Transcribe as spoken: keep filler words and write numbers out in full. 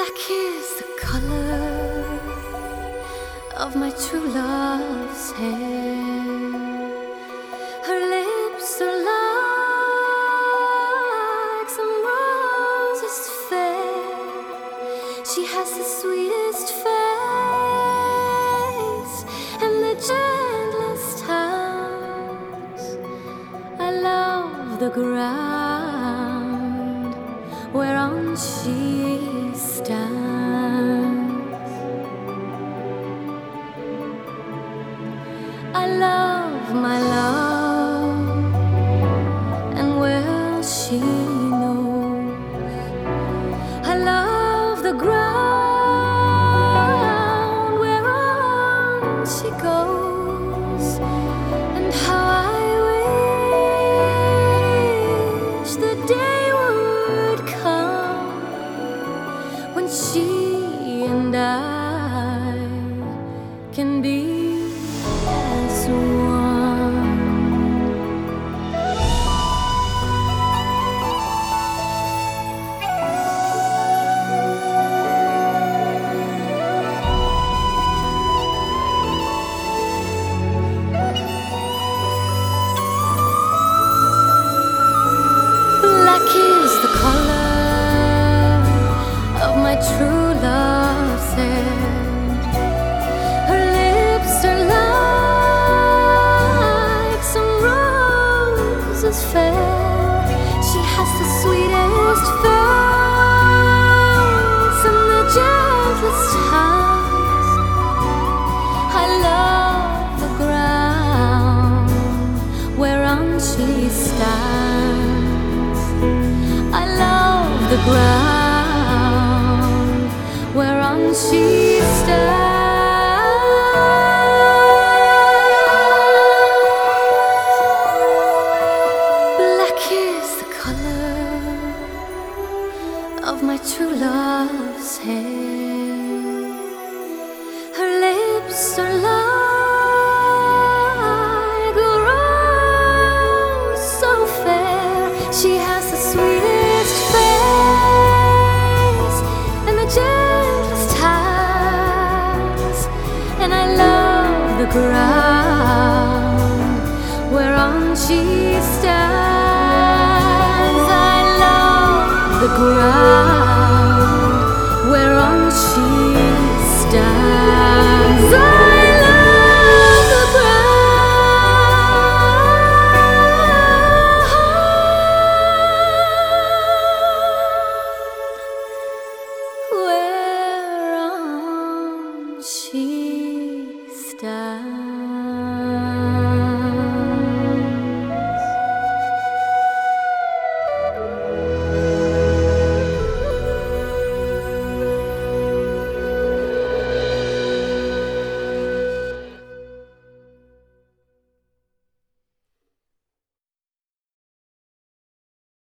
Black is the color of my true love's hair. Her lips are like some roses fair. She has the sweetest face and the gentlest hands. I love the ground whereon she stands. I love my love, and well she knows. I love the ground whereon she goes, and how I wish the day would come when she and I can be as one. Black is the color of my true love's hair. Her lips are like some roses fair. She has the sweetest face and the gentlest hands. I love the ground whereon she stands. I love the ground whereon she stands. Black is the color of my true love's hair. Her lips are like a rose so fair. She has the sweetest face and the gentlest hands. And I love the ground whereon she stands. I love the ground whereon she stands. I love the ground whereon she stands.